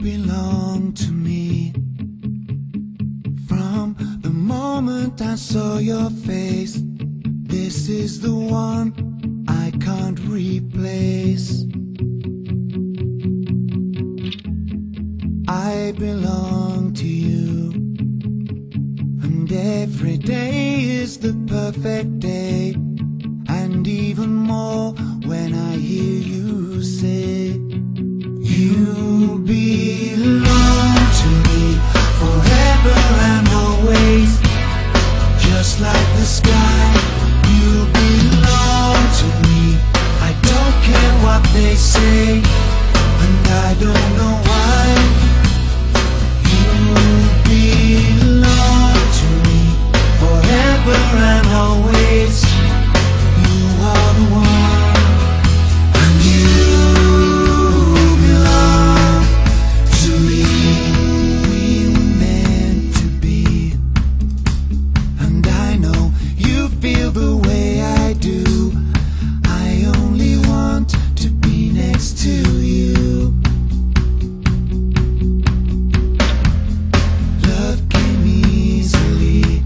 belong to me. From the moment I saw your face, this is the one I can't replace. I belong to you, and every day is the perfect day. And even more when I hear you say, you belong to me forever and always. Just like the sky, you belong to me. I don't care what they say, and I don't know why. You belong to me forever and always. You are the one, and you belong to me. We were meant to be, and I know you feel the way I do. I only want to be next to you. Love came easily.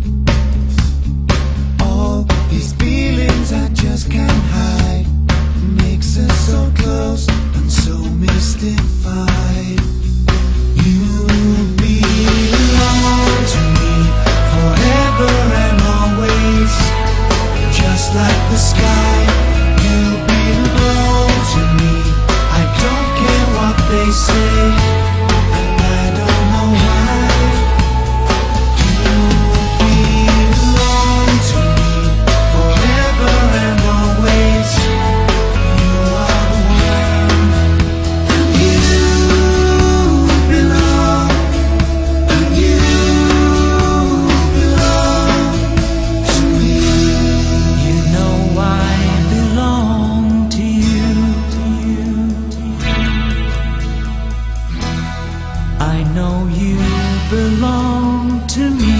All these feelings I just can't hide makes us so close and so mystified. You belong to me forever and always. Just like the sky, you belong to me. I don't care what they say, and I don't know why. You belong to me forever and always. You are the one, and you belong, and you belong to me. You know I belong to you. I know you belong to me.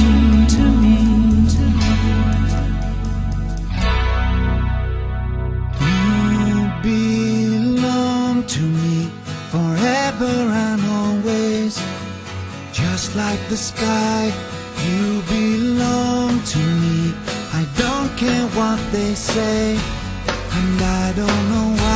You belong to me forever and always. Just like the sky, you belong to me. I don't care what they say, and I don't know why.